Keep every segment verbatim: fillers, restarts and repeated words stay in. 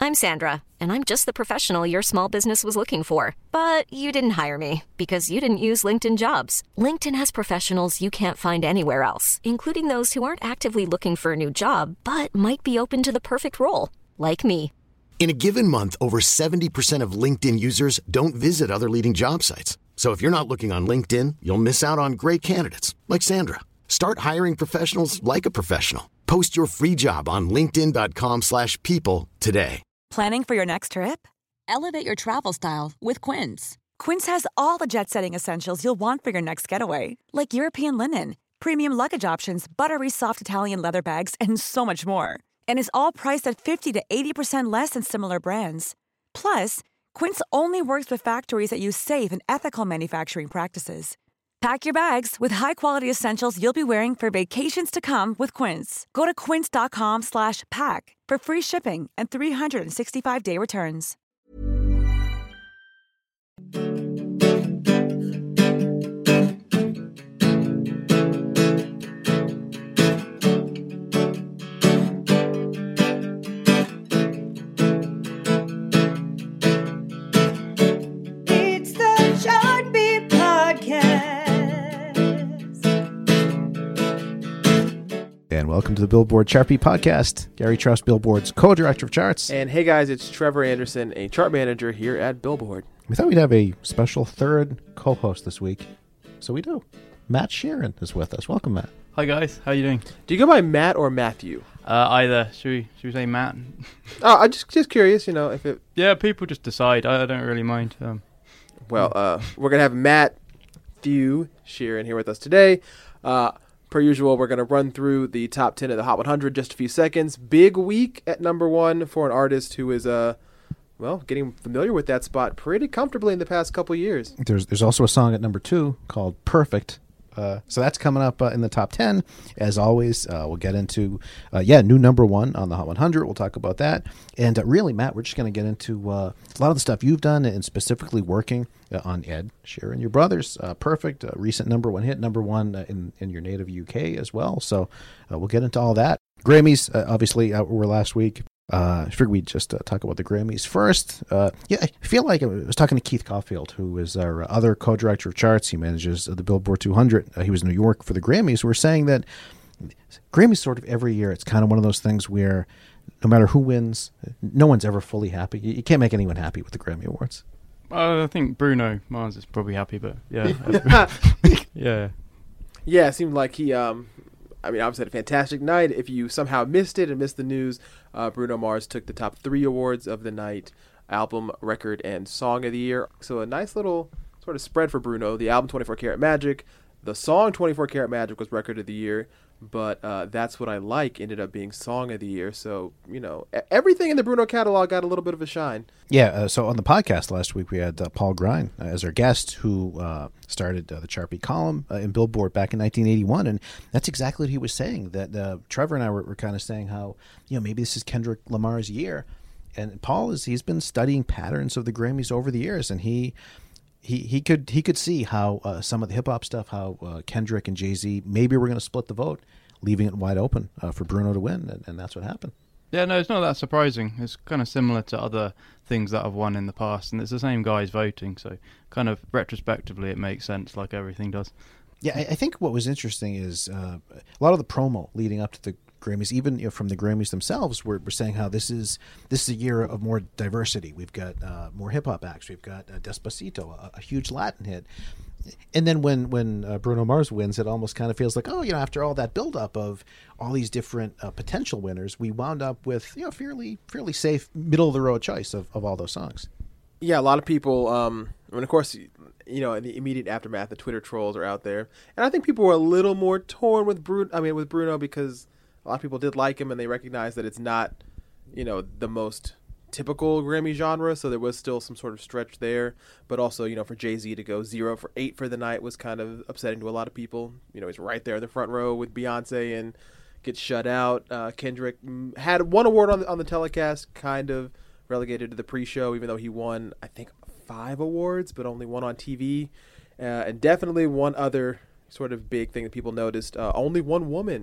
I'm Sandra, and I'm just the professional your small business was looking for. But you didn't hire me because you didn't use LinkedIn Jobs. LinkedIn has professionals you can't find anywhere else, including those who aren't actively looking for a new job, but might be open to the perfect role, like me. In a given month, over seventy percent of LinkedIn users don't visit other leading job sites. So if you're not looking on LinkedIn, you'll miss out on great candidates like Sandra. Start hiring professionals like a professional. Post your free job on linkedin.com slash people today. Planning for your next trip? Elevate your travel style with Quince. Quince has all the jet-setting essentials you'll want for your next getaway, like European linen, premium luggage options, buttery soft Italian leather bags, and so much more. And is all priced at fifty to eighty percent less than similar brands. Plus, Quince only works with factories that use safe and ethical manufacturing practices. Pack your bags with high-quality essentials you'll be wearing for vacations to come with Quince. Go to quince.com slash pack for free shipping and three sixty-five day returns. It's the Chart Beat Podcast. And welcome to the Billboard Chart Beat Podcast. Gary Troust, Billboard's co-director of charts. And hey guys, it's Trevor Anderson, a chart manager here at Billboard. We thought we'd have a special third co-host this week, so we do. Matt Sheeran is with us. Welcome, Matt. Hi guys, how you doing? Do you go by Matt or Matthew? Uh, either. Should we should we say Matt? Oh, I'm just just curious, you know, if it. Yeah, people just decide. I, I don't really mind. Um, well, uh, we're gonna have Matthew Sheeran here with us today. Uh, per usual, we're gonna run through the top ten of the Hot one hundred just a few seconds. Big week at number one for an artist who is uh, well, getting familiar with that spot pretty comfortably in the past couple years. There's there's also a song at number two called "Perfect." Uh, so that's coming up uh, in the top ten. As always, uh, we'll get into, uh, yeah, new number one on the Hot one hundred. We'll talk about that. And uh, really, Matt, we're just going to get into uh, a lot of the stuff you've done and specifically working uh, on Ed Sheeran, your brothers. Uh, Perfect, uh, recent number one hit, number one uh, in, in your native U K as well. So uh, we'll get into all that. Grammys, uh, obviously, uh, were last week. Uh, I figured we'd just uh, talk about the Grammys first. Uh, yeah, I feel like I was talking to Keith Caulfield, who is our other co-director of charts. He manages uh, the Billboard two hundred. Uh, he was in New York for the Grammys. We're saying that Grammys sort of every year, it's kind of one of those things where no matter who wins, no one's ever fully happy. You, you can't make anyone happy with the Grammy Awards. uh, I think Bruno Mars is probably happy, but yeah. yeah. Yeah, it seemed like he, um, I mean, obviously had a fantastic night. If you somehow missed it and missed the news, uh, Bruno Mars took the top three awards of the night, album, record, and song of the year. So a nice little sort of spread for Bruno. The album twenty-four Karat Magic, the song twenty-four Karat Magic was record of the year, but uh, That's What I Like ended up being song of the year. So, you know, everything in the Bruno catalog got a little bit of a shine. Yeah, uh, so on the podcast last week, we had uh, Paul Grine uh, as our guest, who uh, started uh, the Chart Beat column uh, in Billboard back in nineteen eighty-one, and that's exactly what he was saying, that uh, Trevor and I were, were kind of saying how, you know, maybe this is Kendrick Lamar's year, and Paul, is he's been studying patterns of the Grammys over the years, and he... He he could he could see how uh, some of the hip hop stuff, how uh, Kendrick and Jay-Z maybe were going to split the vote, leaving it wide open uh, for Bruno to win, and, and that's what happened. Yeah, no, it's not that surprising. It's kind of similar to other things that have won in the past, and it's the same guys voting, so kind of retrospectively it makes sense, like everything does. Yeah, I, I think what was interesting is uh, a lot of the promo leading up to the Grammys, even you know, from the Grammys themselves, were, were saying how this is this is a year of more diversity. We've got uh, more hip hop acts. We've got uh, Despacito, a, a huge Latin hit. And then when when uh, Bruno Mars wins, it almost kind of feels like, oh, you know, after all that buildup of all these different uh, potential winners, we wound up with, you know, fairly fairly safe middle of the road choice of, of all those songs. Yeah, a lot of people. Um, I mean, of course, you know, in the immediate aftermath, the Twitter trolls are out there, and I think people were a little more torn with Bruno. I mean, with Bruno because a lot of people did like him, and they recognize that it's not, you know, the most typical Grammy genre, so there was still some sort of stretch there. But also, you know, for Jay-Z to go zero for eight for the night was kind of upsetting to a lot of people. You know, he's right there in the front row with Beyonce and gets shut out. Uh, Kendrick had one award on the, on the telecast, kind of relegated to the pre-show, even though he won, I think, five awards, but only one on T V. Uh, and definitely one other sort of big thing that people noticed, uh, only one woman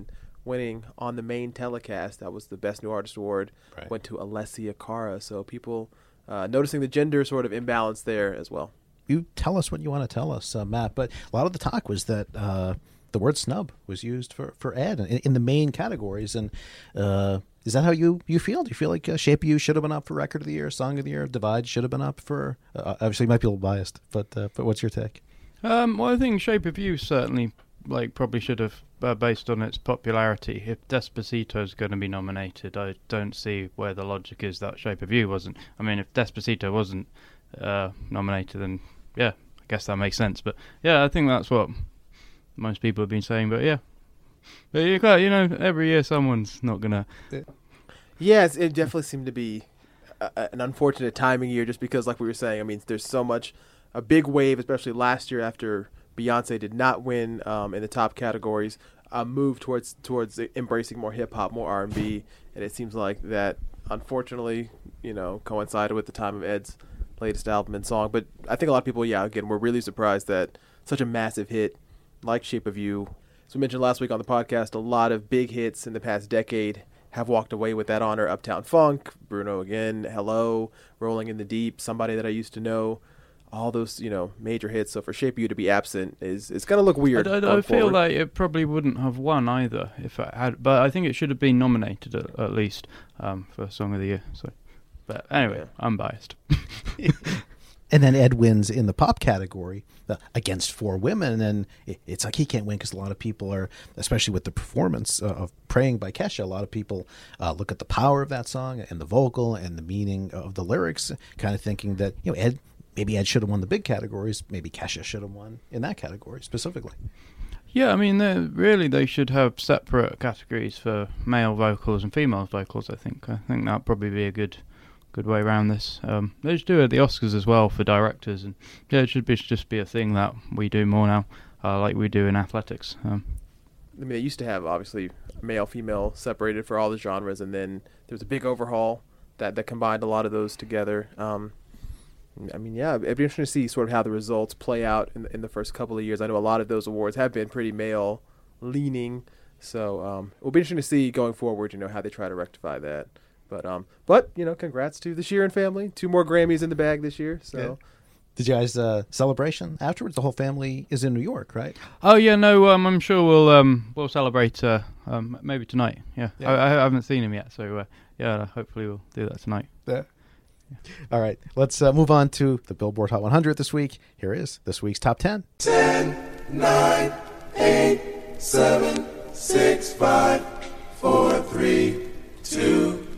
winning on the main telecast. That was the Best New Artist Award. Right. Went to Alessia Cara. So people uh, noticing the gender sort of imbalance there as well. You tell us what you want to tell us, uh, Matt. But a lot of the talk was that uh, the word snub was used for, for Ed in, in the main categories. And uh, is that how you, you feel? Do you feel like uh, Shape of You should have been up for Record of the Year, Song of the Year, Divide should have been up for... Uh, obviously, you might be a little biased, but uh, but what's your take? Um, well, I think Shape of You certainly like probably should have, uh, based on its popularity. If Despacito is going to be nominated, I don't see where the logic is that Shape of You wasn't. I mean, if Despacito wasn't uh, nominated, then yeah, I guess that makes sense. But yeah, I think that's what most people have been saying. But yeah, but you got, you know, every year someone's not gonna. Yes, it definitely seemed to be a, an unfortunate timing year, just because, like we were saying, I mean, there's so much. A big wave, especially last year after Beyonce did not win um, in the top categories, a move towards towards embracing more hip hop, more R and B, and it seems like that, unfortunately, you know, coincided with the time of Ed's latest album and song. But I think a lot of people, yeah, again, were really surprised that such a massive hit like Shape of You. As we mentioned last week on the podcast, a lot of big hits in the past decade have walked away with that honor. Uptown Funk, Bruno again, Hello, Rolling in the Deep, Somebody That I Used to Know. All those, you know, major hits. So for Shape of You to be absent is it's going to look weird. I, I, I feel like it probably wouldn't have won either if it had, but I think it should have been nominated at, at least um, for Song of the Year. So, but anyway, yeah. I'm biased. And then Ed wins in the pop category uh, against four women, and it, it's like he can't win because a lot of people are, especially with the performance uh, of Praying by Kesha, a lot of people uh, look at the power of that song and the vocal and the meaning of the lyrics, kind of thinking that, you know, Ed. Maybe Ed should have won the big categories. Maybe Kesha should have won in that category specifically. Yeah, I mean, really, they should have separate categories for male vocals and female vocals. I think. I think that'd probably be a good, good way around this. Um, they should do it at the Oscars as well for directors, and yeah, it should be just be a thing that we do more now, uh, like we do in athletics. Um, I mean, they used to have obviously male, female separated for all the genres, and then there was a big overhaul that that combined a lot of those together. Um, I mean, yeah, it'd be interesting to see sort of how the results play out in the, in the first couple of years. I know a lot of those awards have been pretty male-leaning, so um, it'll be interesting to see going forward, you know, how they try to rectify that. But, um, but you know, congrats to the Sheeran family. Two more Grammys in the bag this year. So, yeah. Did you guys uh, celebration afterwards? The whole family is in New York, right? Oh yeah, no, um, I'm sure we'll um, we'll celebrate uh, um, maybe tonight. Yeah, yeah. I, I haven't seen him yet, so uh, yeah, hopefully we'll do that tonight. Yeah. All right, let's uh, move on to the Billboard Hot one hundred this week. Here is this week's Top ten. ten, nine, eight, seven, six, five, four, three, two,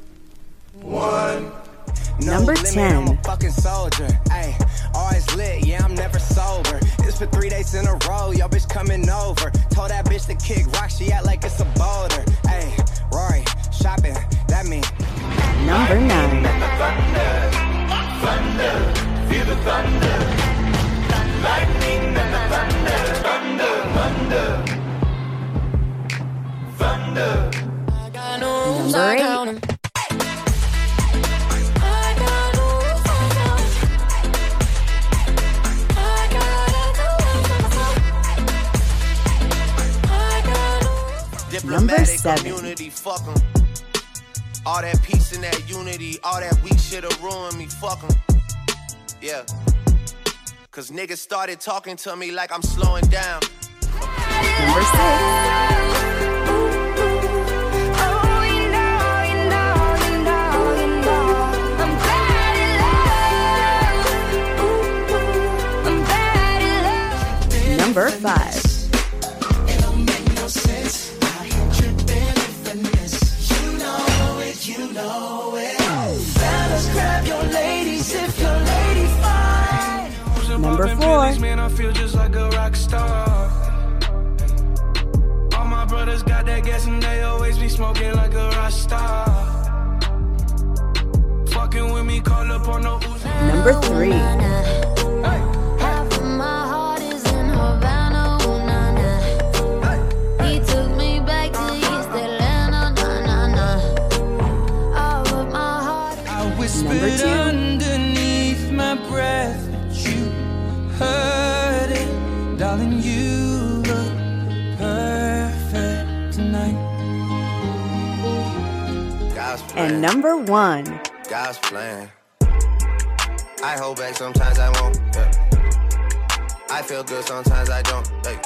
one. Number ten. I'm a fucking soldier. Ay, always lit, yeah, I'm never sober. It's for three days in a row, yo bitch coming over. Told that bitch to kick rock, she act like it's a boulder. Ay, Rory, shopping, that mean. Number nine. Thunder, thunder, feel the thunder. Lightning and the thunder, thunder, thunder, thunder. Number eight. Number seven. All that peace and that unity, all that weak shit'll ruin me, fuck 'em. Yeah. Cause niggas started talking to me like I'm slowing down. Number six. Number five. It don't make no sense. I ain't tripping if I miss. You know it, you know it. Fellas, grab your ladies if your lady fine. Number four. Man, I feel just like a rock star. All my brothers got that gas and they always be smoking like a rock star. Fucking with me, call up on no. Number three. Number two. Underneath my breath, but you heard it. Darling, you look perfect tonight. God's plan. And number one. God's plan. I hold back, sometimes I won't. Yeah. I feel good, sometimes I don't. Hey,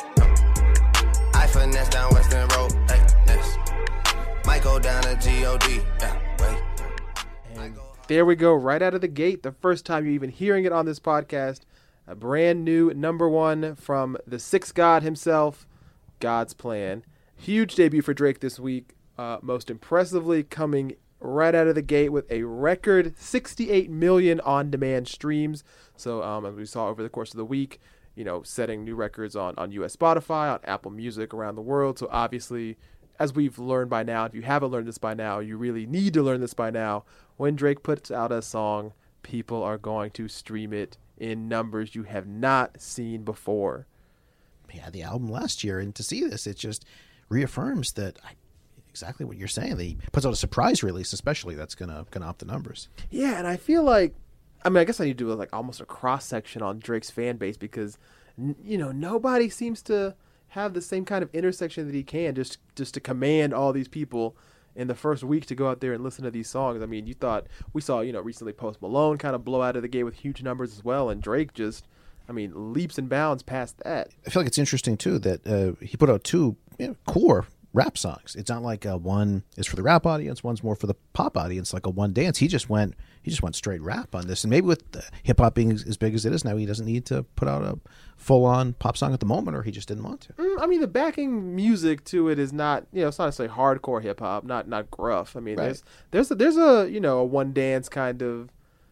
no. I finesse down Western Road. Hey, yes. Might go down to G O D. Yeah, wait. And there we go, right out of the gate. The first time you're even hearing it on this podcast, a brand new number one from the Sixth God himself, God's Plan. Huge debut for Drake this week. Uh, most impressively coming right out of the gate with a record sixty-eight million on-demand streams. So um, as we saw over the course of the week, you know, setting new records on, on U S Spotify, on Apple Music around the world. So obviously, as we've learned by now, if you haven't learned this by now, you really need to learn this by now. When Drake puts out a song, people are going to stream it in numbers you have not seen before. Yeah, the album last year, and to see this, it just reaffirms that I, exactly what you're saying. He puts out a surprise release, especially that's gonna gonna up the numbers. Yeah, and I feel like, I mean, I guess I need to do like almost a cross section on Drake's fan base because, you know, nobody seems to have the same kind of intersection that he can just just to command all these people in the first week to go out there and listen to these songs. I mean, you thought we saw, you know, recently Post Malone kind of blow out of the gate with huge numbers as well, and Drake just, I mean, leaps and bounds past that. I feel like it's interesting too that uh, he put out two you know, core rap songs. It's not like uh, one is for the rap audience, one's more for the pop audience, like a one dance. He just went, he just went straight rap on this, and maybe with uh, hip hop being as, as big as it is now, he doesn't need to put out a full on pop song at the moment, or he just didn't want to. Mm, I mean, the backing music to it is not, you know, it's not necessarily hardcore hip hop, not not gruff. I mean, Right. there's there's a, there's a you know a one dance kind of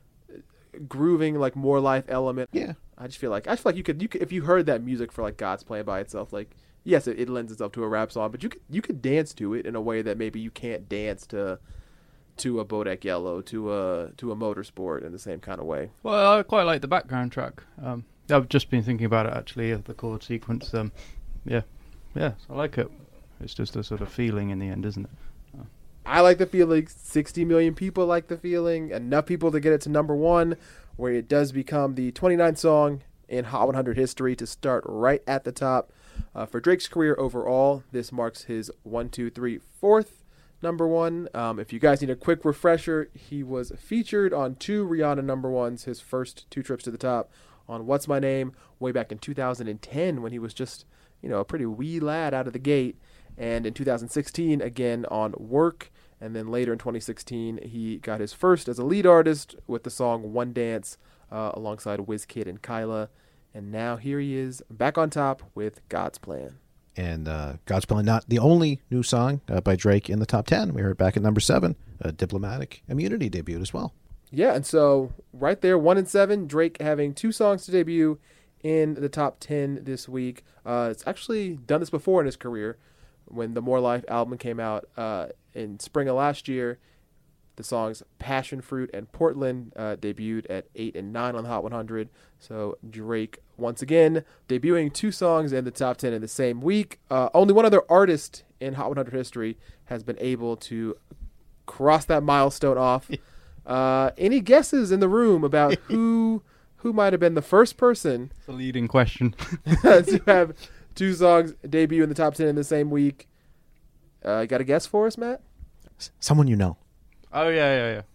grooving like more life element. Yeah, I just feel like I just feel like you could you could if you heard that music for like God's Plan by itself, like. Yes, it, it lends itself to a rap song, but you could you could dance to it in a way that maybe you can't dance to to a Bodak Yellow, to a to a Motorsport in the same kind of way. Well, I quite like the background track. Um, I've just been thinking about it actually, of the chord sequence. Um, yeah, yeah, I like it. It's just a sort of feeling in the end, isn't it? Oh. I like the feeling. sixty million people like the feeling. Enough people to get it to number one, where it does become the twenty-ninth song in Hot one hundred history to start right at the top. Uh, for Drake's career overall, this marks his one, two, three, fourth number one. Um, if you guys need a quick refresher, he was featured on two Rihanna number ones, his first two trips to the top, on What's My Name way back in two thousand ten when he was just, you know, a pretty wee lad out of the gate. And in two thousand sixteen, again on Work. And then later in twenty sixteen, he got his first as a lead artist with the song One Dance uh, alongside Wizkid and Kyla. And now here he is back on top with God's Plan. And uh, God's Plan, not the only new song uh, by Drake in the top ten. We heard back at number seven, uh, Diplomatic Immunity debuted as well. Yeah, and so right there, one and seven, Drake having two songs to debut in the top ten this week. Uh, it's actually done this before in his career. When the More Life album came out uh, in spring of last year, the songs Passion Fruit and Portland uh, debuted at eight and nine on the Hot one hundred. So Drake, once again, debuting two songs in the top ten in the same week. Uh, only one other artist in Hot one hundred history has been able to cross that milestone off. Uh, any guesses in the room about who who might have been the first person It's a leading question. to have two songs debut in the top ten in the same week? Uh, you got a guess for us, Matt? Someone you know. Oh, yeah, yeah, yeah.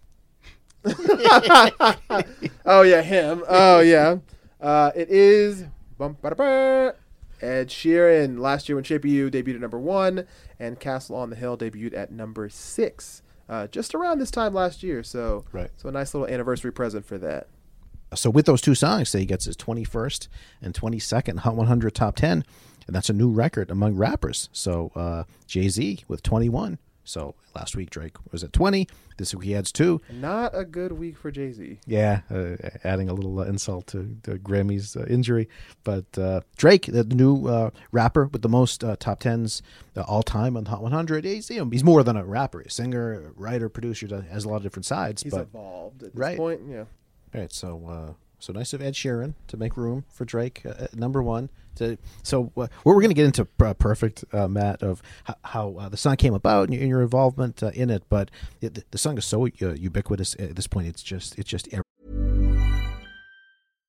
Oh, yeah, him. Oh, yeah. Uh, it is bum, ba-da-ba, Ed Sheeran. Last year when Shape of You debuted at number one, and Castle on the Hill debuted at number six. Uh, just around this time last year. So, right. So a nice little anniversary present for that. So with those two songs, say he gets his twenty-first and twenty-second Hot one hundred top ten, and that's a new record among rappers. So uh, Jay-Z with twenty-one. So last week Drake was at twenty. This week he adds two. Not a good week for Jay-Z. Yeah, uh, adding a little uh, insult to, to Grammy's uh, injury. But uh, Drake, the new uh, rapper with the most uh, top tens uh, all time on the Hot one hundred. He's, you know, he's more than a rapper. He's a singer, writer, producer, does- has a lot of different sides. He's but, evolved at this right. point. Yeah. All right, so uh, so nice of Ed Sheeran to make room for Drake uh, at number one. To, so uh, we're going to get into uh, Perfect, uh, Matt, of how, how uh, the song came about and your, and your involvement uh, in it. But it, the, the song is so uh, ubiquitous at this point. It's just it's just. Every- I'm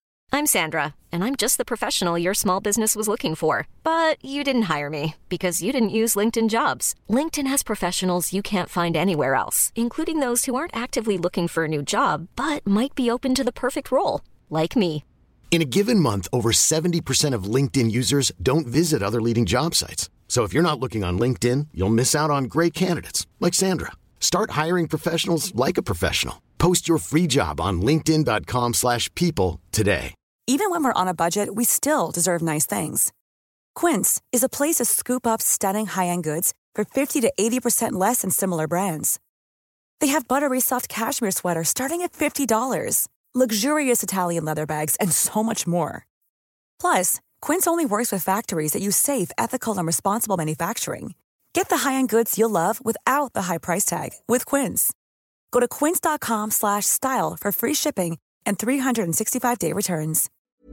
Sandra, and I'm just the professional your small business was looking for. But you didn't hire me because you didn't use LinkedIn Jobs. LinkedIn has professionals you can't find anywhere else, including those who aren't actively looking for a new job, but might be open to the perfect role, like me. In a given month, over seventy percent of LinkedIn users don't visit other leading job sites. So if you're not looking on LinkedIn, you'll miss out on great candidates like Sandra. Start hiring professionals like a professional. Post your free job on linkedin dot com slash people today. Even when we're on a budget, we still deserve nice things. Quince is a place to scoop up stunning high-end goods for fifty to eighty percent less than similar brands. They have buttery soft cashmere sweaters starting at fifty dollars, luxurious Italian leather bags, and so much more. Plus, Quince only works with factories that use safe, ethical, and responsible manufacturing. Get the high-end goods you'll love without the high price tag with Quince. Go to quince dot com slash style for free shipping and three sixty-five day returns.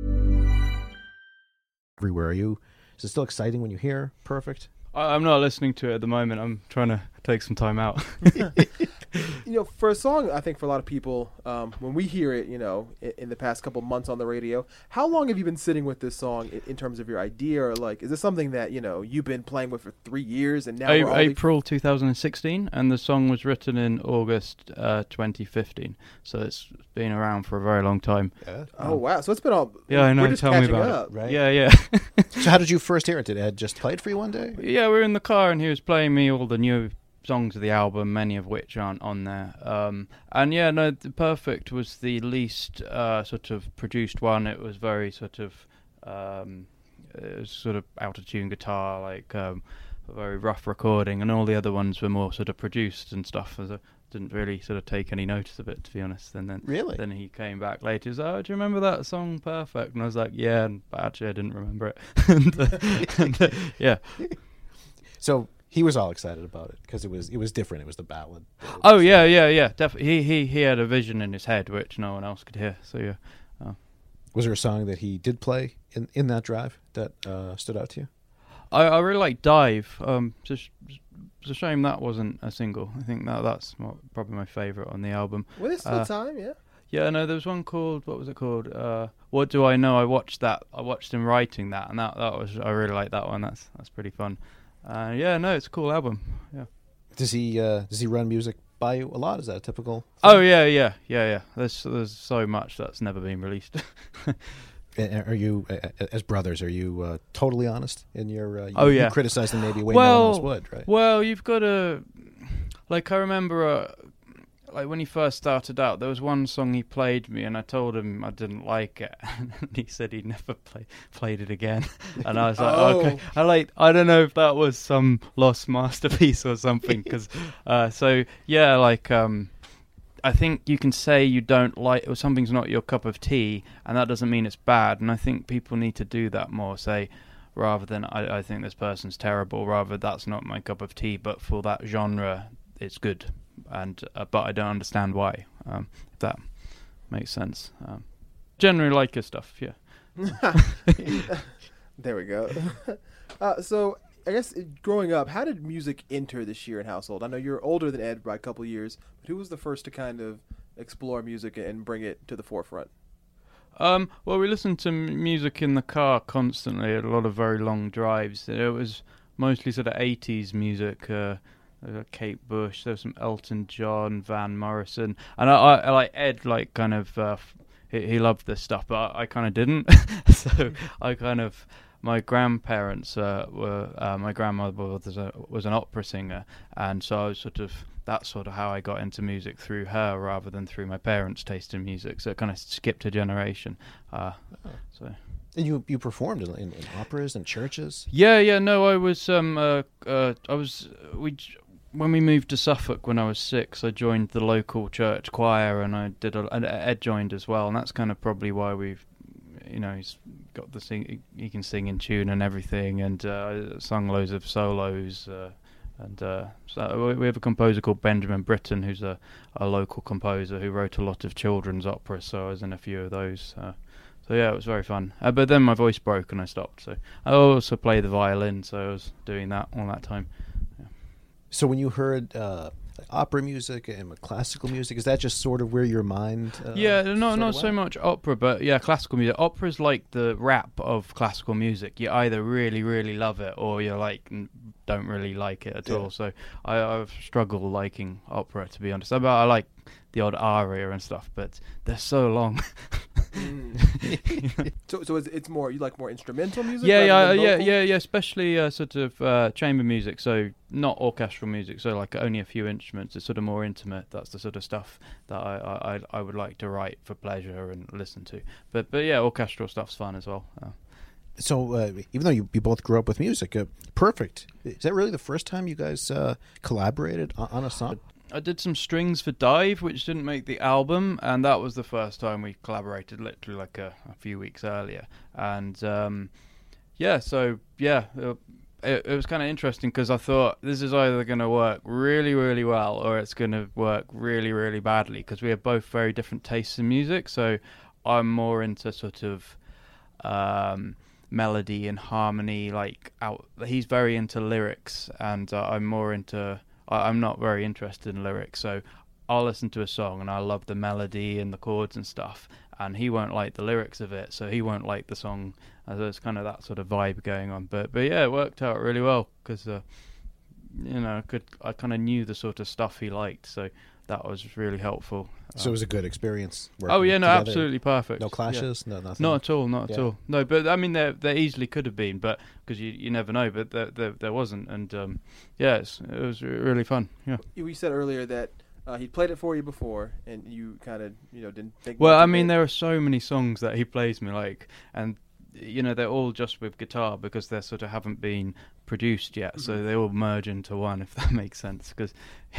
Everywhere. Are you? Is it still exciting when you hear Perfect? I, I'm not listening to it at the moment. I'm trying to take some time out. You know, for a song, I think for a lot of people, um, when we hear it, you know, in, in the past couple months on the radio, how long have you been sitting with this song in, in terms of your idea? Or, like, is this something that, you know, you've been playing with for three years and now A- we're only... April twenty sixteen, and the song was written in August uh, twenty fifteen. So it's been around for a very long time. Yeah. Oh, wow. So it's been all... Yeah, I know. We're just Tell me catching about up. it. Right. Yeah, yeah. So how did you first hear it? Did Ed just play it for you one day? Yeah, we were in the car and he was playing me all the new songs of the album, many of which aren't on there. Um, and yeah, no, the Perfect was the least uh, sort of produced one. It was very sort of, um, it was sort of out-of-tune guitar, like um, a very rough recording, and all the other ones were more sort of produced and stuff. As I didn't really sort of take any notice of it, to be honest. And then Really? then he came back later. He was like, "Oh, do you remember that song, Perfect?" And I was like, "Yeah," and but actually I didn't remember it. and, uh, and, uh, yeah. So he was all excited about it because it was it was different. It was the ballad. Oh yeah, yeah, yeah, definitely. He he he had a vision in his head which no one else could hear. So yeah. Oh. Was there a song that he did play in, in that drive that uh, stood out to you? I I really like Dive. Um, it's a, sh- it's a shame that wasn't a single. I think that that's my, probably my favorite on the album. Well, there's still Uh, time, yeah. Yeah, no, there was one called, what was it called? Uh, What Do I Know? I watched that. I watched him writing that, and that that was I really like that one. That's that's pretty fun. Uh, yeah, no, it's a cool album. Yeah. Does he uh, does he run music by you a lot? Is that a typical thing? Oh yeah, yeah, yeah, yeah. There's there's so much that's never been released. And are you, uh, as brothers, are you uh, totally honest in your? Uh, you, Oh, yeah. You criticize them maybe a way well, no one else would, right? Well, you've got to, like, I remember, uh, like when he first started out, there was one song he played me, and I told him I didn't like it, and he said he'd never play played it again, and I was like, Oh. okay, I like, I don't know if that was some lost masterpiece or something, because, uh, so yeah, like, um. I think you can say you don't like, or something's not your cup of tea, and that doesn't mean it's bad. And I think people need to do that more. Say, rather than I, I think this person's terrible, rather that's not my cup of tea, but for that genre, it's good. And uh, but I don't understand why. Um, if that makes sense. Um, generally like his stuff. Yeah. There we go. uh, so I guess uh, growing up, how did music enter the Sheeran household? I know you're older than Ed by a couple years, but who was the first to kind of explore music and bring it to the forefront? Um, well, we listened to m- music in the car constantly, a lot of very long drives. It was mostly sort of eighties music, uh, uh, Kate Bush, there was some Elton John, Van Morrison, and I, I, I like Ed, like kind of, uh, f- he, he loved this stuff, but I, I kind of didn't. So I kind of, my grandparents uh, were, uh, my grandmother was, a, was an opera singer, and so I was sort of, that's sort of how I got into music, through her rather than through my parents' taste in music. So it kind of skipped a generation. Uh, Oh. so And you you performed in, in, in operas and churches. yeah, yeah, no, I was um uh, uh I was we j- when we moved to Suffolk when I was six, I joined the local church choir, and I did a and Ed joined as well, and that's kind of probably why we've, you know, he's got the sing, he can sing in tune and everything, and uh, sung loads of solos. Uh, And uh, so we have a composer called Benjamin Britten, who's a, a local composer who wrote a lot of children's operas, so I was in a few of those. Uh, so yeah, it was very fun. Uh, but then my voice broke and I stopped. So I also play the violin, so I was doing that all that time. Yeah. So when you heard uh, opera music and classical music? Is that just sort of where your mind? Uh, yeah, no, sort not of so went? much opera, but yeah, classical music. Opera's like the rap of classical music. You either really, really love it, or you're like n- don't really like it at Yeah. all. So I, I've struggled liking opera, to be honest. I, I like the odd aria and stuff, but they're so long. so, so it's, it's more you like more instrumental music. Yeah, rather yeah, than yeah, vocal? yeah, yeah. Especially uh, sort of uh, chamber music, so not orchestral music. So like only a few instruments. It's sort of more intimate. That's the sort of stuff that I I, I- I would like to write for pleasure and listen to. But but yeah, orchestral stuff's fun as well. Uh, So uh, even though you, you both grew up with music, uh, Perfect. Is that really the first time you guys uh, collaborated on, on a song? I did some strings for Dive, which didn't make the album, and that was the first time we collaborated, literally like a, a few weeks earlier. And um, yeah, so yeah, uh, it, it was kind of interesting because I thought this is either going to work really, really well or it's going to work really, really badly because we have both very different tastes in music. So I'm more into sort of um, melody and harmony, like out. He's very into lyrics, and uh, I'm more into. I, I'm not very interested in lyrics, so I'll listen to a song and I love the melody and the chords and stuff, and he won't like the lyrics of it, so he won't like the song. Uh, there's kind of that sort of vibe going on, but but yeah, it worked out really well because uh, you know I could I kind of knew the sort of stuff he liked, so that was really helpful. So it was a good experience. Oh yeah, no, together. absolutely perfect. No clashes, yeah. no nothing. Not at all, not at Yeah. all. No, but I mean, there there easily could have been, but because you you never know, but there there, there wasn't, and um, yeah, it's, it was really fun. Yeah. You, you said earlier that uh, he played it for you before, and you kind of you know didn't think. Well, much I of mean, it. there are so many songs that he plays me like, and you know, they're all just with guitar because they sort of haven't been produced yet, so Mhm. they all merge into one, if that makes sense. Because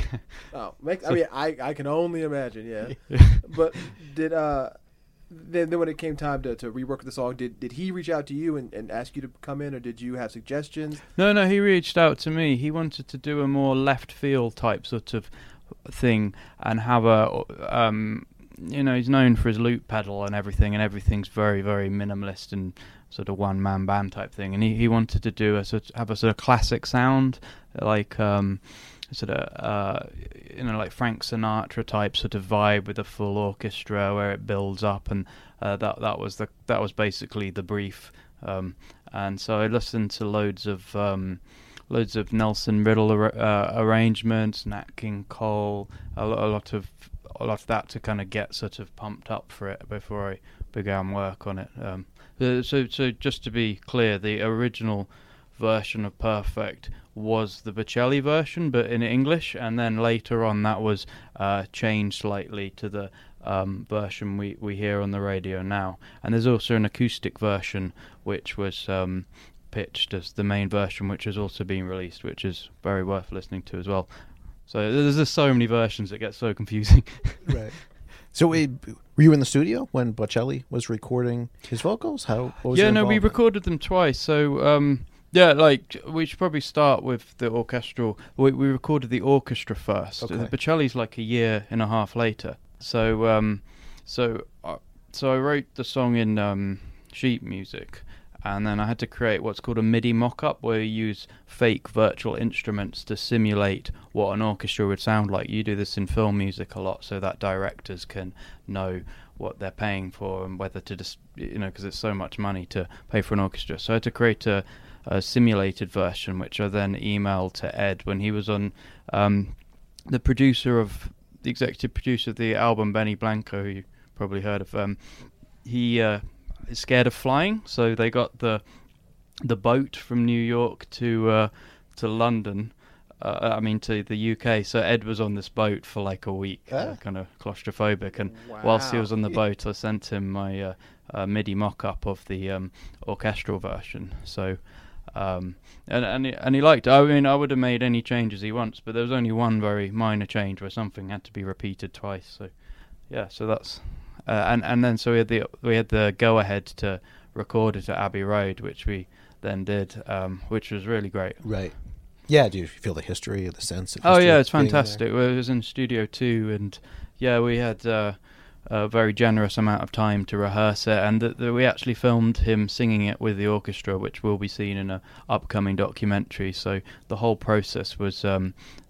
Oh, make, I mean, I, I can only imagine, yeah. But did uh, then, then when it came time to, to rework the song, did, did he reach out to you and, and ask you to come in, or did you have suggestions? No, no, he reached out to me. He wanted to do a more left field type sort of thing and have a, um, you know, he's known for his loop pedal and everything, and everything's very, very minimalist and sort of one man band type thing. And he, he wanted to do a sort of, have a sort of classic sound, like um, sort of uh, you know, like Frank Sinatra type sort of vibe with a full orchestra where it builds up, and uh, that that was the that was basically the brief. Um, and so I listened to loads of um, loads of Nelson Riddle ar- uh, arrangements, Nat King Cole, a, lo- a lot of a lot of that to kind of get sort of pumped up for it before I began work on it. Um, uh, so so just to be clear, the original version of Perfect was the Bocelli version, but in English, and then later on that was uh, changed slightly to the um, version we, we hear on the radio now. And there's also an acoustic version which was um, pitched as the main version, which has also been released, which is very worth listening to as well. So there's just so many versions, it gets so confusing. Right. So we, were you in the studio when Bocelli was recording his vocals? How? What was yeah, your no, we involvement? recorded them twice. So um, yeah, like we should probably start with the orchestral. We, we recorded the orchestra first. Okay. The Bocelli's like a year and a half later. So um, so uh, so I wrote the song in um, sheet music. And then I had to create what's called a MIDI mock-up, where you use fake virtual instruments to simulate what an orchestra would sound like. You do this in film music a lot, so that directors can know what they're paying for and whether to just, you know, because it's so much money to pay for an orchestra. So I had to create a, a simulated version, which I then emailed to Ed when he was on, um, the producer of, the executive producer of the album, Benny Blanco, who you probably heard of. Um, he... Uh, is scared of flying, so they got the the boat from New York to uh, to London. Uh, I mean to the U K. So Ed was on this boat for like a week, Ah. uh, kind of claustrophobic. And whilst he was on the Wow. boat, I sent him my uh, uh, MIDI mock-up of the um, orchestral version. So. Um, and and he, and he liked it. I mean, I would have made any changes he wants, but there was only one very minor change where something had to be repeated twice. So, yeah. So that's. Uh, and and then so we had the we had the go ahead to record it at Abbey Road, which we then did, um, which was really great. Right. Yeah. Do you feel the history, the sense of Oh history yeah, it's being there? fantastic. Well, it was in Studio Two, and yeah, we had uh, a very generous amount of time to rehearse it, and th- th- we actually filmed him singing it with the orchestra, which will be seen in a upcoming documentary. So the whole process was um,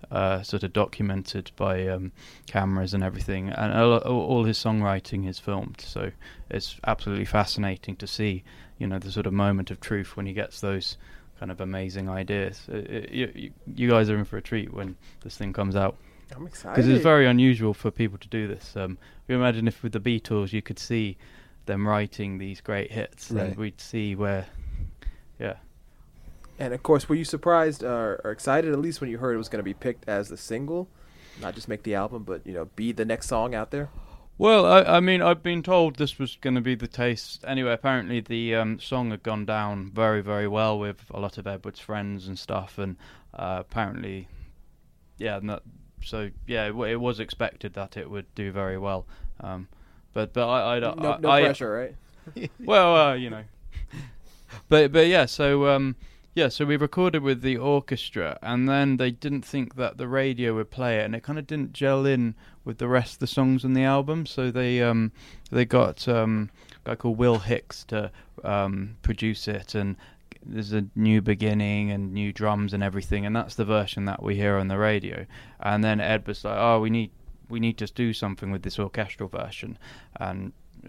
uh, sort of documented by um, cameras and everything, and all, all his songwriting is filmed. So it's absolutely fascinating to see, you know, the sort of moment of truth when he gets those kind of amazing ideas. It, it, you, you guys are in for a treat when this thing comes out. I'm excited. Because it's very unusual for people to do this. Um, you imagine if with the Beatles you could see them writing these great hits, right. and we'd see where, yeah. And of course, were you surprised or, or excited at least when you heard it was going to be picked as the single, not just make the album, but you know, be the next song out there? Well, I, I mean, I've been told this was going to be the case. Anyway, apparently the um, song had gone down very, very well with a lot of Ed Wood's friends and stuff, and uh, apparently, yeah, not, so yeah, it, it was expected that it would do very well. Um, but but I, I don't. No, I, no I, pressure, right? Well, uh, you know. but but yeah, so um, yeah, so we recorded with the orchestra, and then they didn't think that the radio would play it, and it kind of didn't gel in with the rest of the songs on the album. So they um, they got um, a guy called Will Hicks to um, produce it, and there's a new beginning and new drums and everything, and that's the version that we hear on the radio. And then Ed was like, "Oh, we need we need to do something with this orchestral version," and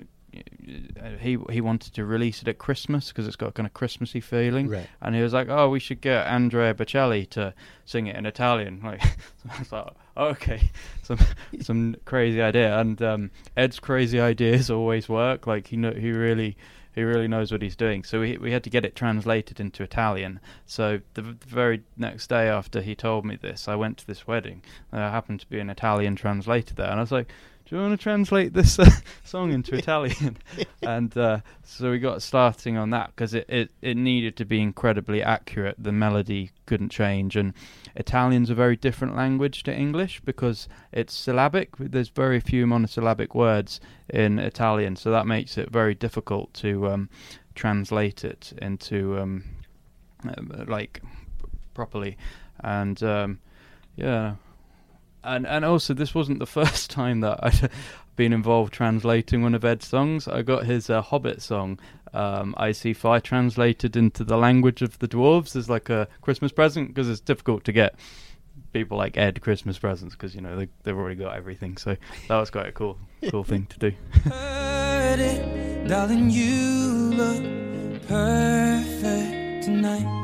he he wanted to release it at Christmas because it's got a kind of Christmassy feeling, right. And he was like, "Oh, we should get Andrea Bocelli to sing it in Italian." Like, so I was like, oh, "Okay, some some crazy idea." And um, Ed's crazy ideas always work. Like he know he really he really knows what he's doing. So we we had to get it translated into Italian. So the, v- the very next day after he told me this, I went to this wedding. And there happened to be an Italian translator there, and I was like, "Do you want to translate this uh, song into Italian?" And uh, so we got starting on that because it, it, it needed to be incredibly accurate. The melody couldn't change. And Italian's a very different language to English because it's syllabic. There's very few monosyllabic words in Italian, so that makes it very difficult to um, translate it into um, uh, like properly. And um, yeah. And and also, this wasn't the first time that I'd been involved translating one of Ed's songs. I got his uh, Hobbit song, um, I See Fire, translated into the language of the dwarves as like a Christmas present, because it's difficult to get people like Ed Christmas presents because, you know, they, they've already got everything. So that was quite a cool cool thing to do. Heard it, darling, you look perfect tonight.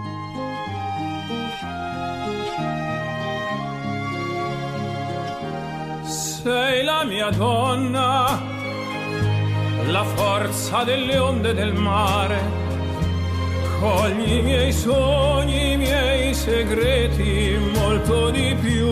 Sei la mia donna, la forza delle onde del mare. Cogli i miei sogni, i miei segreti, molto di più.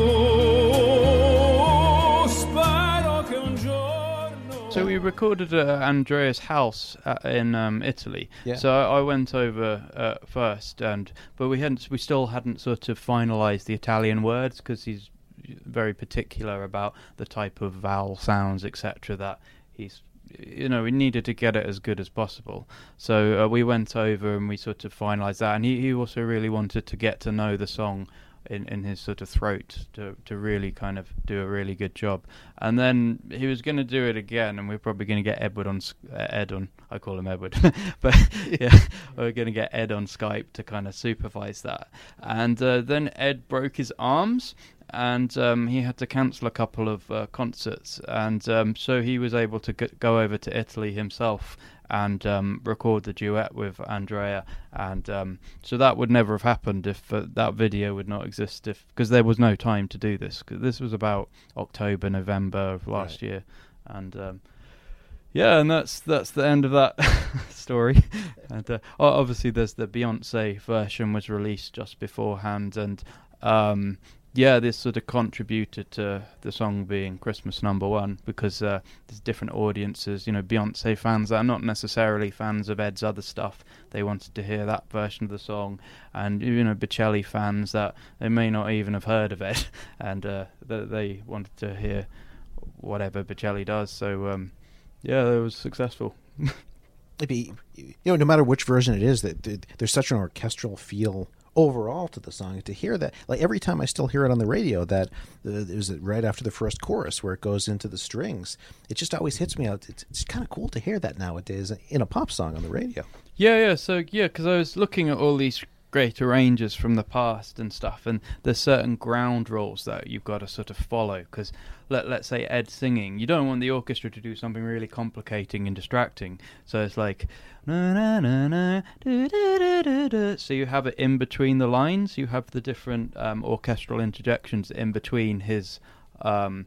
Spero che un giorno. So we recorded at Andrea's house uh, in um, Italy. Yeah. So I, I went over uh, first, and but we hadn't, we still hadn't sort of finalised the Italian words because he's very particular about the type of vowel sounds, et cetera. That he's, you know, we needed to get it as good as possible. So uh, we went over and we sort of finalised that, and he, he also really wanted to get to know the song in, in his sort of throat to to really kind of do a really good job. And then he was going to do it again, and we we're probably going to get Edward on uh, Ed on. I call him Edward, but yeah, we we're going to get Ed on Skype to kind of supervise that. And uh, then Ed broke his arms, and um, he had to cancel a couple of uh, concerts, and um, so he was able to g- go over to Italy himself and um, record the duet with Andrea, and um, so that would never have happened if uh, that video would not exist, if because there was no time to do this. 'Cause this was about October, November of last Right. year, and um, yeah, and that's that's the end of that story. And uh, obviously, there's the Beyonce version was released just beforehand, and um, yeah, this sort of contributed to the song being Christmas number one because uh, there's different audiences. You know, Beyonce fans that are not necessarily fans of Ed's other stuff. They wanted to hear that version of the song, and you know, Bocelli fans that they may not even have heard of Ed, and uh, they, they wanted to hear whatever Bocelli does. So um, yeah, it was successful. It'd be, you know, no matter which version it is, that that there's such an orchestral feel overall to the song. To hear that, like every time I still hear it on the radio, that uh, there's right after the first chorus where it goes into the strings, it just always hits me out. It's, it's kind of cool to hear that nowadays in a pop song on the radio. Yeah, yeah. So yeah, because I was looking at all these great arrangers from the past and stuff, and there's certain ground rules that you've got to sort of follow, because let, let's say Ed singing, you don't want the orchestra to do something really complicating and distracting, so it's like na na na na do, do, do, do, do. So you have it in between the lines, you have the different um, orchestral interjections in between his um,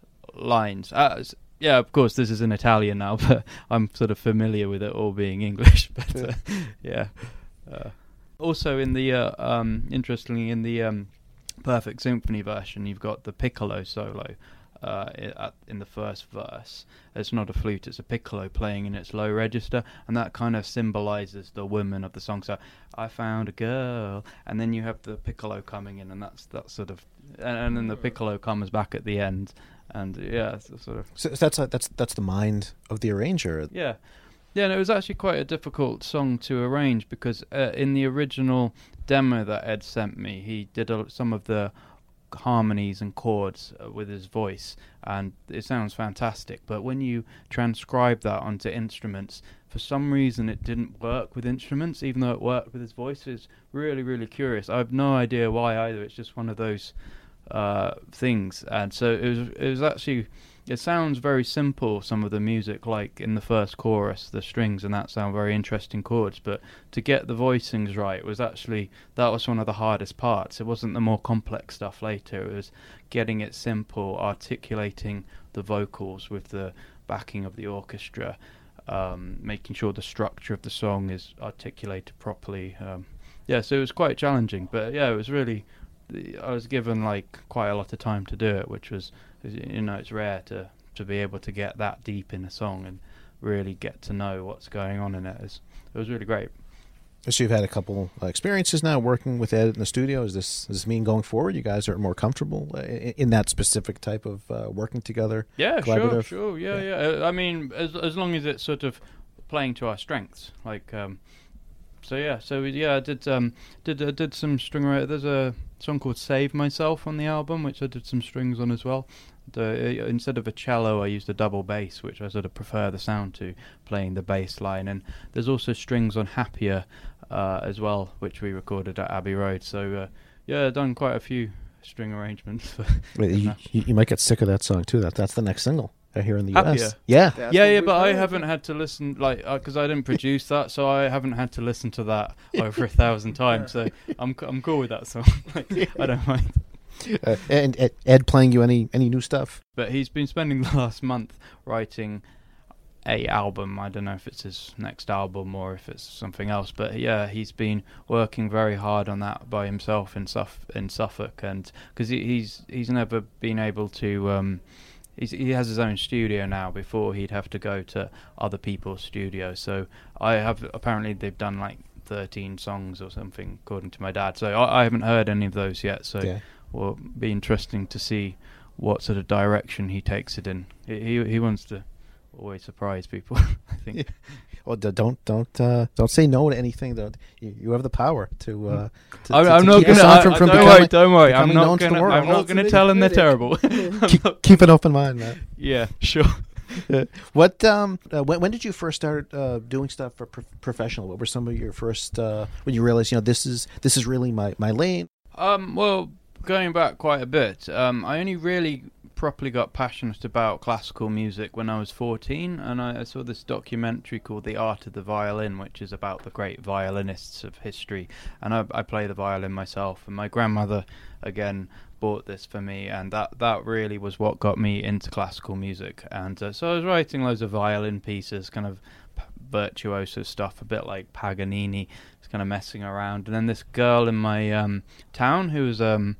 lines. Uh, yeah, of course this is in Italian now, but I'm sort of familiar with it all being English, but uh, yeah uh, also, in the uh, um, interestingly, in the um, Perfect Symphony version, you've got the piccolo solo uh, i- in the first verse. It's not a flute; it's a piccolo playing in its low register, and that kind of symbolises the woman of the song. So, I found a girl, and then you have the piccolo coming in, and that's that sort of, and, and then the piccolo comes back at the end, and yeah, it's sort of. So that's uh, that's that's the mind of the arranger. Yeah. Yeah, and it was actually quite a difficult song to arrange, because uh, in the original demo that Ed sent me, he did a, some of the harmonies and chords uh, with his voice, and it sounds fantastic. But when you transcribe that onto instruments, for some reason it didn't work with instruments, even though it worked with his voice. It's really, really curious. I have no idea why either. It's just one of those uh, things. And so it was, it was actually... It sounds very simple, some of the music, like in the first chorus, the strings and that sound very interesting chords, but to get the voicings right was actually, that was one of the hardest parts. It wasn't the more complex stuff later, it was getting it simple, articulating the vocals with the backing of the orchestra, um, making sure the structure of the song is articulated properly. Um, yeah, so it was quite challenging, but yeah, it was really... I was given like quite a lot of time to do it, which was, you know, it's rare to to be able to get that deep in a song and really get to know what's going on in it. It was, it was really great. So you've had a couple uh, experiences now working with Ed in the studio. Is this does this mean going forward you guys are more comfortable uh, in, in that specific type of uh, working together? Yeah, sure, sure, yeah, yeah. yeah. I mean, as as long as it's sort of playing to our strengths, like. Um, So yeah, so yeah, I did um did uh, did some string. There's a song called "Save Myself" on the album, which I did some strings on as well. The, uh, instead of a cello, I used a double bass, which I sort of prefer the sound to, playing the bass line. And there's also strings on "Happier" uh, as well, which we recorded at Abbey Road. So uh, yeah, I've done quite a few string arrangements. For Wait, you, you, you might get sick of that song too. That that's the next single. Here in the Happier. U S. Yeah. That's yeah, yeah, but I haven't had to listen, like, because uh, I didn't produce that, so I haven't had to listen to that over a thousand times, so I'm I'm cool with that song. Like, I don't mind. Uh, and Ed, Ed playing you any, any new stuff? But he's been spending the last month writing a album. I don't know if it's his next album or if it's something else, but yeah, he's been working very hard on that by himself in, Suff- in Suffolk, and because he, he's, he's never been able to... Um, He's, he has his own studio now. Before, he'd have to go to other people's studios. So I have, apparently they've done like thirteen songs or something, according to my dad. So I, I haven't heard any of those yet. So yeah. It'll be interesting to see what sort of direction he takes it in. He he, he wants to always surprise people, I think. Yeah. Well, don't don't uh, don't say no to anything. Though you, you have the power to. Uh, to I'm, to, I'm to not keep gonna. us on I, from, from don't becoming, worry. Don't worry. I'm not gonna. gonna. I'm not gonna tell them they're terrible. keep, keep an open mind, man. Yeah, sure. Uh, what um uh, when when did you first start uh, doing stuff for pro- professional? What were some of your first uh, when you realized, you know, this is this is really my, my lane? Um, well, going back quite a bit, um, I only really properly got passionate about classical music when I was fourteen, and I, I saw this documentary called The Art of the Violin, which is about the great violinists of history, and I, I play the violin myself, and my grandmother again bought this for me, and that, that really was what got me into classical music. And uh, so I was writing loads of violin pieces, kind of virtuoso stuff, a bit like Paganini, just kind of messing around. And then this girl in my um, town who was um,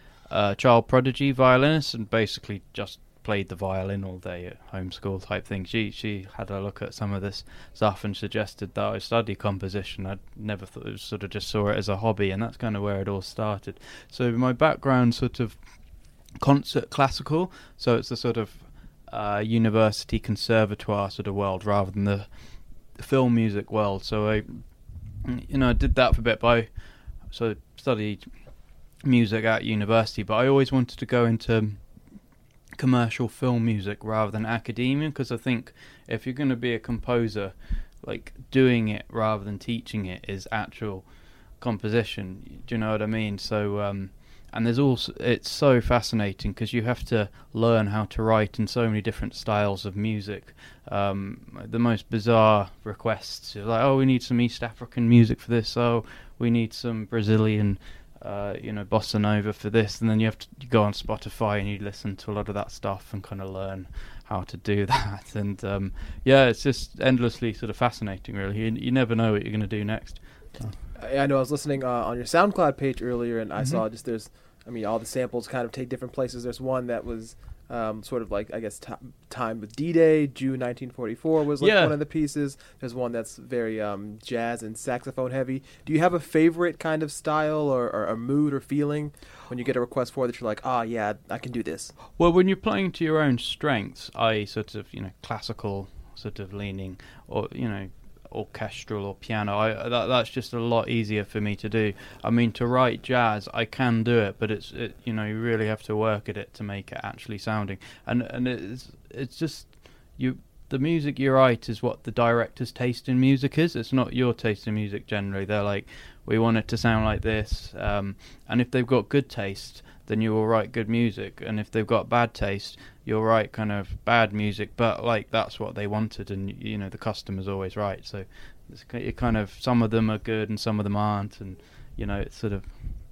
a child prodigy violinist and basically just played the violin all day at homeschool type thing. She she had a look at some of this stuff and suggested that I study composition. I'd never thought, it was sort of just saw it as a hobby, and that's kind of where it all started. So my background sort of concert classical, so it's the sort of uh, university conservatoire sort of world rather than the, the film music world. So I, you know, I did that for a bit, but I so studied music at university, but I always wanted to go into commercial film music rather than academia, because I think if you're going to be a composer, like doing it rather than teaching it is actual composition. Do you know what I mean? So, um, and there's also, it's so fascinating because you have to learn how to write in so many different styles of music. Um, the most bizarre requests, you're like, oh, we need some East African music for this. Oh, we need some Brazilian, uh, you know, bossa nova for this. And then you have to you go on Spotify and you listen to a lot of that stuff and kind of learn how to do that. And um, yeah, it's just endlessly sort of fascinating, really. You, you never know what you're going to do next. So. I, I know I was listening uh, on your SoundCloud page earlier, and I Mhm. saw just there's, I mean, all the samples kind of take different places. There's one that was um, sort of like, I guess, t- time with D-Day, June nineteen forty-four was like Yeah. one of the pieces. There's one that's very um, jazz and saxophone heavy. Do you have a favorite kind of style or, or a mood or feeling when you get a request for that you're like, ah, yeah, I can do this? Well, when you're playing to your own strengths, that is sort of, you know, classical sort of leaning, or, you know, orchestral or piano, I, that that's just a lot easier for me to do. I mean, to write jazz, I can do it, but it's it, you know, you really have to work at it to make it actually sounding. And and it's it's just you. The music you write is what the director's taste in music is. It's not your taste in music generally. They're like, we want it to sound like this. Um, and if they've got good taste, then you will write good music. And if they've got bad taste, you'll write kind of bad music. But like that's what they wanted, and you know the customer's always right. So it's it kind of some of them are good and some of them aren't, and you know it's sort of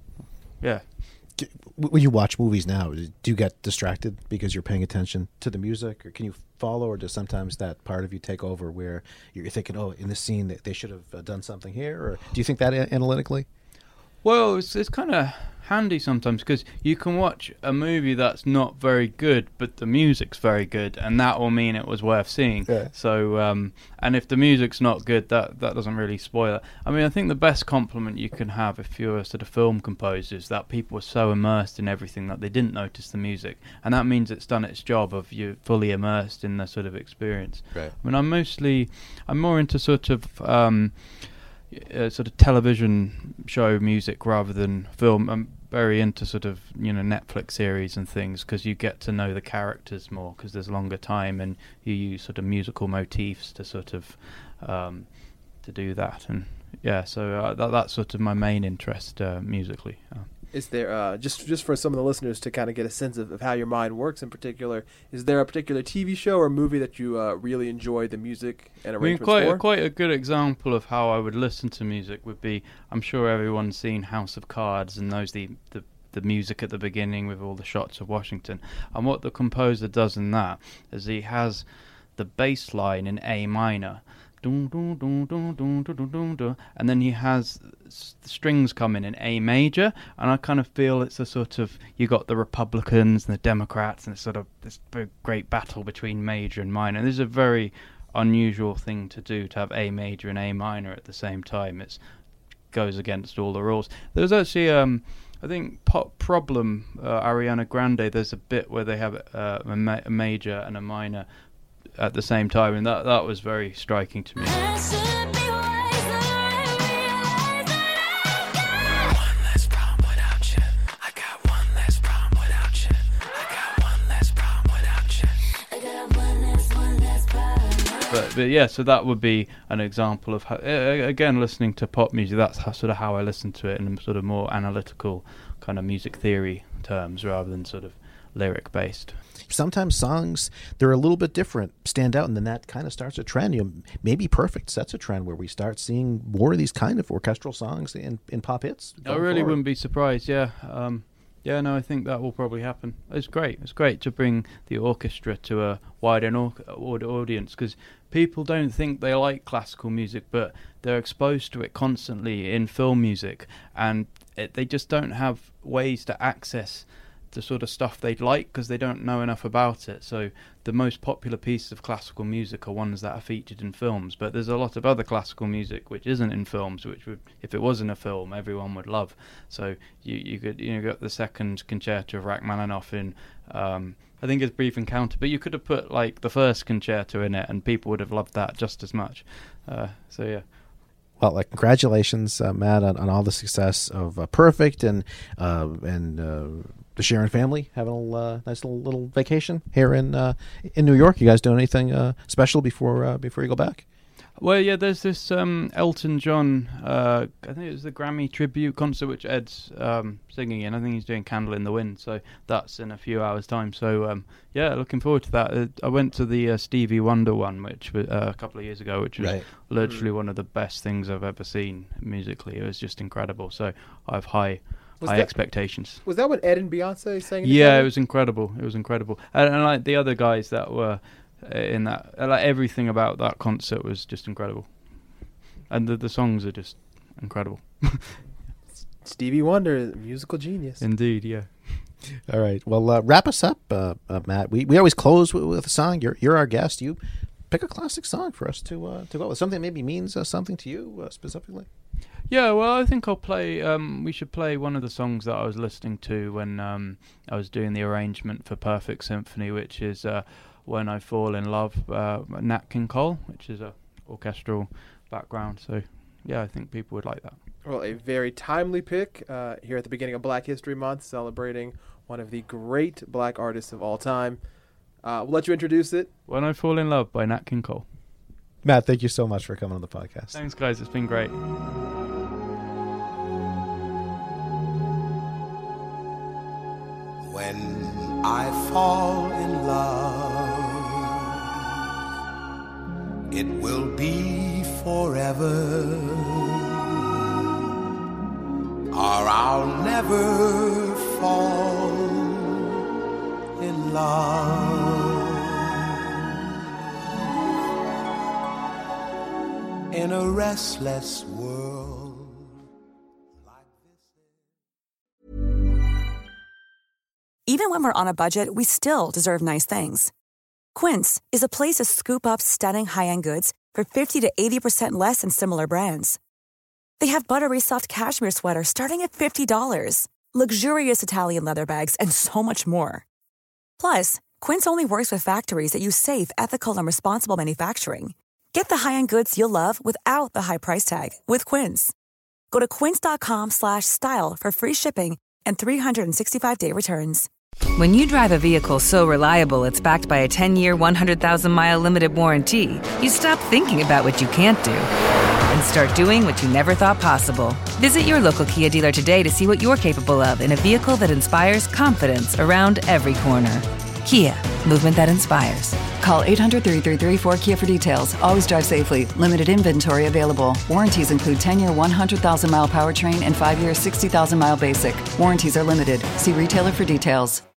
yeah. Do, when you watch movies now, do you get distracted because you're paying attention to the music, or can you follow, or does sometimes that part of you take over where you're thinking, oh, in this scene they should have uh, done something here, or do you think that a- analytically? Well, it's it's kind of handy sometimes because you can watch a movie that's not very good, but the music's very good, and that will mean it was worth seeing. Yeah. So, um, and if the music's not good, that that doesn't really spoil it. I mean, I think the best compliment you can have if you're a sort of film composer is that people were so immersed in everything that they didn't notice the music, and that means it's done its job of you fully immersed in the sort of experience. Right. I mean, I'm mostly, I'm more into sort of. Um, Uh, sort of television show music rather than film. I'm very into sort of, you know, Netflix series and things because you get to know the characters more because there's longer time and you use sort of musical motifs to sort of um, to do that. And yeah, so uh, that, that's sort of my main interest uh, musically. Uh. Is there, uh, just just for some of the listeners to kind of get a sense of, of how your mind works in particular, is there a particular T V show or movie that you uh, really enjoy the music and I mean, arrangements quite for? a, quite a good example of how I would listen to music would be, I'm sure everyone's seen House of Cards and knows the, the, the music at the beginning with all the shots of Washington. And what the composer does in that is he has the bass line in A minor, dun, dun, dun, dun, dun, dun, dun, dun, dun, and then he has s- strings coming in A major, and I kind of feel it's a sort of, you got the Republicans and the Democrats, and it's sort of this big, great battle between major and minor. And this is a very unusual thing to do, to have A major and A minor at the same time. It goes against all the rules. There's actually, um, I think, Pop Problem, uh, Ariana Grande, there's a bit where they have uh, a, ma- a major and a minor at the same time, and that that was very striking to me. But, but yeah, so that would be an example of how, uh, again, listening to pop music. That's how, sort of how I listen to it in sort of more analytical kind of music theory terms rather than sort of lyric based. Sometimes songs, they're a little bit different, stand out, and then that kind of starts a trend. You know, maybe Perfect sets a trend where we start seeing more of these kind of orchestral songs in, in pop hits. I really wouldn't be surprised, yeah. Um, yeah, no, I think that will probably happen. It's great. It's great to bring the orchestra to a wider au- audience because people don't think they like classical music, but they're exposed to it constantly in film music, and it, they just don't have ways to access the sort of stuff they'd like because they don't know enough about it. So the most popular pieces of classical music are ones that are featured in films, but there's a lot of other classical music which isn't in films, which would, if it was in a film, everyone would love. So you you could you know got the second concerto of Rachmaninoff in um, I think it's Brief Encounter, but you could have put like the first concerto in it and people would have loved that just as much. Uh, so yeah. Well, like, congratulations, uh, Matt, on, on all the success of uh, Perfect and uh, and uh, the Sharon family having a little, uh, nice little little vacation here in uh, in New York. You guys doing anything uh, special before uh, before you go back? Well, yeah, there's this um, Elton John, uh, I think it was the Grammy tribute concert, which Ed's um, singing in. I think he's doing Candle in the Wind, so that's in a few hours' time. So, um, yeah, looking forward to that. Uh, I went to the uh, Stevie Wonder one, which was uh, a couple of years ago, which was Right. literally Mm. one of the best things I've ever seen musically. It was just incredible. So I have high, Was high that- expectations. Was that when Ed and Beyonce sang? Yeah, together? it was incredible. It was incredible, and, and like the other guys that were uh, in that, uh, like everything about that concert was just incredible, and the the songs are just incredible. Stevie Wonder, musical genius. Indeed, yeah. All right. Well, uh, wrap us up, uh, uh, Matt. We we always close with, with a song. You're you're our guest. You pick a classic song for us to uh, to go with. Something that maybe means uh, something to you uh, specifically. Yeah, well, I think I'll play. Um, we should play one of the songs that I was listening to when um, I was doing the arrangement for Perfect Symphony, which is uh, "When I Fall in Love," uh, Nat King Cole, which is a orchestral background. So, yeah, I think people would like that. Well, a very timely pick uh, here at the beginning of Black History Month, celebrating one of the great black artists of all time. Uh, we'll let you introduce it. "When I Fall in Love" by Nat King Cole. Matt, thank you so much for coming on the podcast. Thanks, guys. It's been great. When I fall in love, it will be forever, or I'll never fall in love. In a restless world. Even when we're on a budget, we still deserve nice things. Quince is a place to scoop up stunning high-end goods for fifty to eighty percent less than similar brands. They have buttery soft cashmere sweaters starting at fifty dollars, luxurious Italian leather bags, and so much more. Plus, Quince only works with factories that use safe, ethical, and responsible manufacturing. Get the high-end goods you'll love without the high price tag with Quince. Go to quince.com slash style for free shipping and three sixty-five day returns. When you drive a vehicle so reliable it's backed by a ten-year, one hundred thousand mile limited warranty, you stop thinking about what you can't do and start doing what you never thought possible. Visit your local Kia dealer today to see what you're capable of in a vehicle that inspires confidence around every corner. Kia, movement that inspires. Call eight hundred, three three three, four K I A for details. Always drive safely. Limited inventory available. Warranties include ten-year, one hundred thousand mile powertrain and five-year, sixty thousand mile basic. Warranties are limited. See retailer for details.